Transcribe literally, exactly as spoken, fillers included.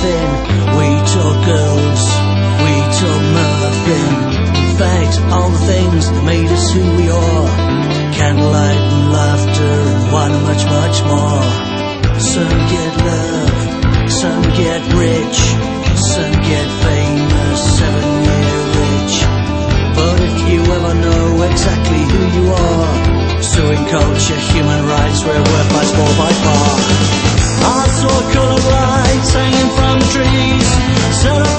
nothing. We took girls, we took nothing. In fact, all the things that made us who we are. Candlelight and laughter and one much, much more. Some get love, some get rich, some get famous, seven-year rich. But if you ever know exactly who you are, suing culture, human rights, we're worth much more by far. I saw colour lights hanging from the trees, set